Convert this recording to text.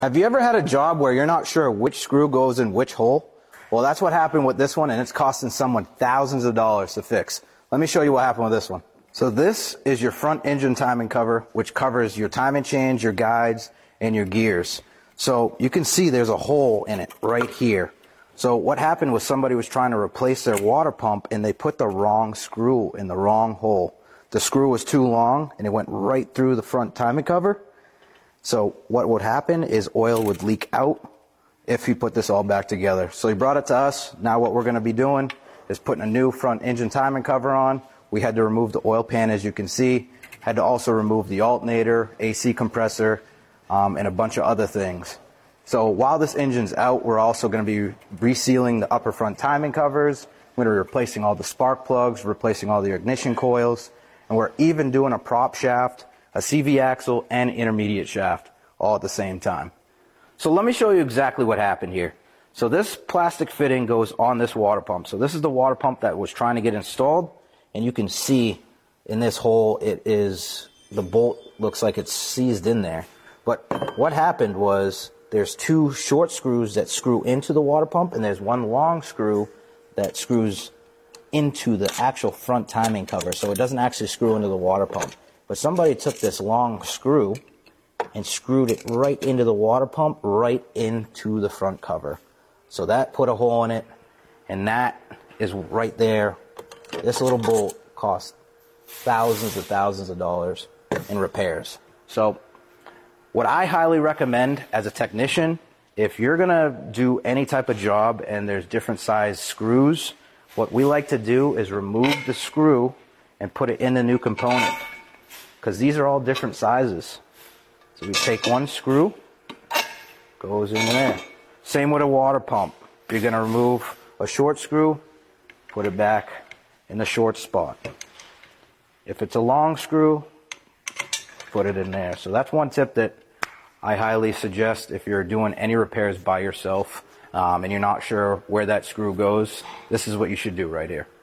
Have you ever had a job where you're not sure which screw goes in which hole? Well, that's what happened with this one, and it's costing someone thousands of dollars to fix. Let me show you what happened with this one. So this is your front engine timing cover, which covers your timing chains, your guides, and your gears. So you can see there's a hole in it right here. So what happened was somebody was trying to replace their water pump, and they put the wrong screw in the wrong hole. The screw was too long, and it went right through the front timing cover. So what would happen is oil would leak out if you put this all back together. So he brought it to us. Now what we're going to be doing is putting a new front engine timing cover on. We had to remove the oil pan, as you can see. Had to also remove the alternator, AC compressor, and a bunch of other things. So while this engine's out, we're also going to be resealing the upper front timing covers. We're going to be replacing all the spark plugs, replacing all the ignition coils, and we're even doing a prop shaft, a CV axle, and intermediate shaft all at the same time. So let me show you exactly what happened here. So this plastic fitting goes on this water pump. So this is the water pump that was trying to get installed, and you can see in this hole it is, the bolt looks like it's seized in there. But what happened was there's two short screws that screw into the water pump, and there's one long screw that screws into the actual front timing cover. So it doesn't actually screw into the water pump. But somebody took this long screw and screwed it right into the water pump, right into the front cover. So that put a hole in it, and that is right there. This little bolt cost thousands of dollars in repairs. So what I highly recommend as a technician, if you're going to do any type of job and there's different size screws, what we like to do is remove the screw and put it in the new component, because these are all different sizes. So we take one screw, goes in there. Same with a water pump. You're going to remove a short screw, put it back in the short spot. If it's a long screw, put it in there. So that's one tip that I highly suggest if you're doing any repairs by yourself and you're not sure where that screw goes. This is what you should do right here.